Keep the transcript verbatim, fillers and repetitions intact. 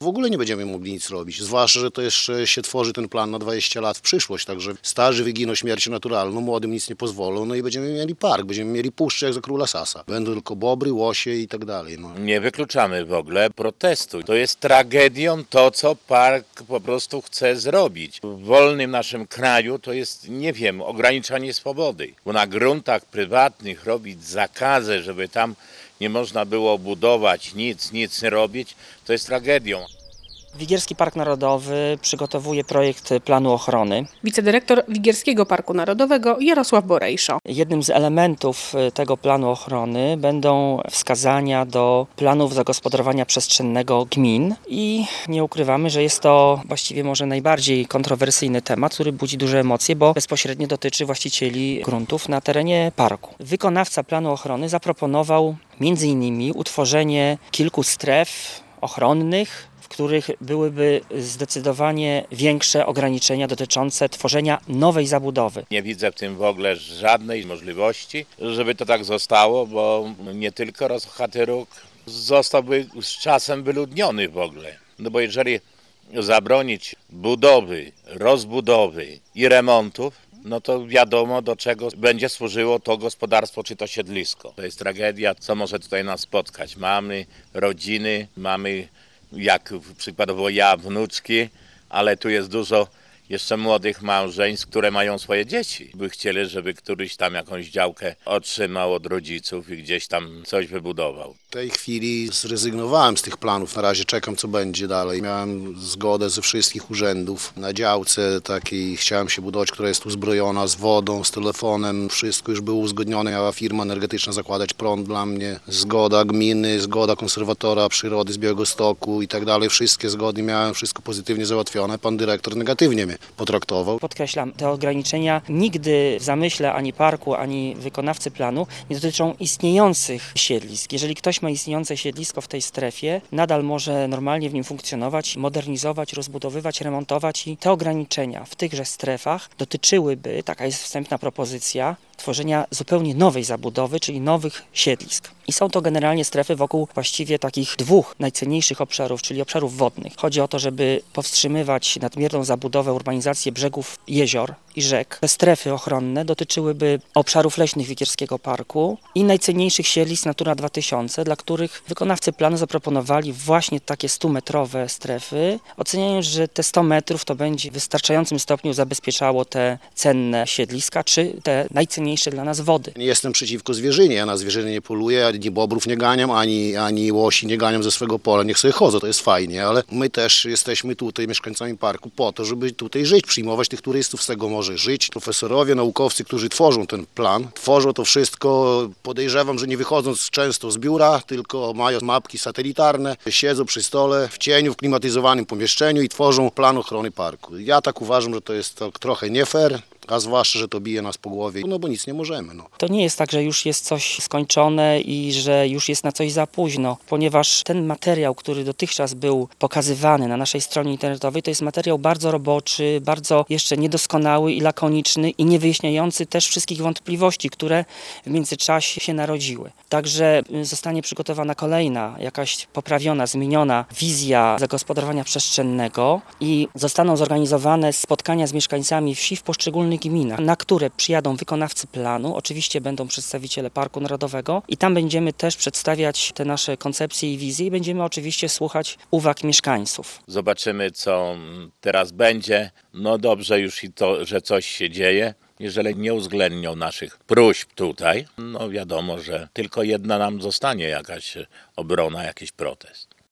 W ogóle nie będziemy mogli nic robić, zwłaszcza, że to jeszcze się tworzy ten plan na dwadzieścia lat w przyszłość, także starzy wyginą śmiercią naturalną, młodym nic nie pozwolą, no i będziemy mieli park, będziemy mieli puszczę jak za króla Sasa. Będą tylko bobry, łosie i tak dalej. No. Nie wykluczamy w ogóle protestu. To jest tragedią to, co park po prostu chce zrobić. W wolnym naszym kraju to jest, nie wiem, ograniczanie swobody, bo na gruntach prywatnych robić zakazy, żeby tam nie można było budować nic, nic nie robić, to jest tragedią. Wigierski Park Narodowy przygotowuje projekt planu ochrony. Wicedyrektor Wigierskiego Parku Narodowego Jarosław Borejszo. Jednym z elementów tego planu ochrony będą wskazania do planów zagospodarowania przestrzennego gmin i nie ukrywamy, że jest to właściwie może najbardziej kontrowersyjny temat, który budzi duże emocje, bo bezpośrednio dotyczy właścicieli gruntów na terenie parku. Wykonawca planu ochrony zaproponował między innymi utworzenie kilku stref ochronnych, w których byłyby zdecydowanie większe ograniczenia dotyczące tworzenia nowej zabudowy. Nie widzę w tym w ogóle żadnej możliwości, żeby to tak zostało, bo nie tylko Rozkochaty Róg zostałby z czasem wyludniony w ogóle. No bo jeżeli zabronić budowy, rozbudowy i remontów, no to wiadomo, do czego będzie służyło to gospodarstwo czy to siedlisko. To jest tragedia, co może tutaj nas spotkać. Mamy rodziny, mamy jak przykładowo ja, wnuczki, ale tu jest dużo jeszcze młodych małżeństw, które mają swoje dzieci. By chcieli, żeby któryś tam jakąś działkę otrzymał od rodziców i gdzieś tam coś wybudował. W tej chwili zrezygnowałem z tych planów, na razie czekam, co będzie dalej. Miałem zgodę ze wszystkich urzędów na działce takiej, chciałem się budować, która jest uzbrojona z wodą, z telefonem, wszystko już było uzgodnione, miała firma energetyczna zakładać prąd dla mnie, zgoda gminy, zgoda konserwatora przyrody z Białegostoku i tak dalej, wszystkie zgody miałem, wszystko pozytywnie załatwione, pan dyrektor negatywnie mnie potraktował. Podkreślam, te ograniczenia nigdy w zamyśle ani parku, ani wykonawcy planu nie dotyczą istniejących siedlisk. Jeżeli ktoś ma istniejące siedlisko w tej strefie, nadal może normalnie w nim funkcjonować, modernizować, rozbudowywać, remontować i te ograniczenia w tychże strefach dotyczyłyby, taka jest wstępna propozycja, tworzenia zupełnie nowej zabudowy, czyli nowych siedlisk. I są to generalnie strefy wokół właściwie takich dwóch najcenniejszych obszarów, czyli obszarów wodnych. Chodzi o to, żeby powstrzymywać nadmierną zabudowę, urbanizację brzegów jezior i rzek. Te strefy ochronne dotyczyłyby obszarów leśnych Wigierskiego Parku i najcenniejszych siedlisk Natura dwa tysiące, dla których wykonawcy planu zaproponowali właśnie takie stumetrowe strefy, oceniając, że te sto metrów to będzie w wystarczającym stopniu zabezpieczało te cenne siedliska, czy te najcenniejsze dla nas wody. Nie jestem przeciwko zwierzynie, ja na zwierzyny nie poluję, ani bobrów nie ganiam, ani, ani łosi nie ganiam ze swego pola, niech sobie chodzą, to jest fajnie, ale my też jesteśmy tutaj mieszkańcami parku po to, żeby tutaj żyć, przyjmować tych turystów, z tego może żyć. Profesorowie, naukowcy, którzy tworzą ten plan, tworzą to wszystko, podejrzewam, że nie wychodząc często z biura, tylko mają mapki satelitarne, siedzą przy stole, w cieniu, w klimatyzowanym pomieszczeniu i tworzą plan ochrony parku. Ja tak uważam, że to jest tak trochę nie fair, a zwłaszcza, że to bije nas po głowie, no bo nic nie możemy. No. To nie jest tak, że już jest coś skończone i że już jest na coś za późno, ponieważ ten materiał, który dotychczas był pokazywany na naszej stronie internetowej, to jest materiał bardzo roboczy, bardzo jeszcze niedoskonały i lakoniczny i nie wyjaśniający też wszystkich wątpliwości, które w międzyczasie się narodziły. Także zostanie przygotowana kolejna, jakaś poprawiona, zmieniona wizja zagospodarowania przestrzennego i zostaną zorganizowane spotkania z mieszkańcami wsi w poszczególnych gminach, na które przyjadą wykonawcy planu, oczywiście będą przedstawiciele Parku Narodowego i tam będziemy też przedstawiać te nasze koncepcje i wizje i będziemy oczywiście słuchać uwag mieszkańców. Zobaczymy, co teraz będzie. No dobrze już i to, że coś się dzieje. Jeżeli nie uwzględnią naszych próśb tutaj, no wiadomo, że tylko jedna nam zostanie jakaś obrona, jakiś protest.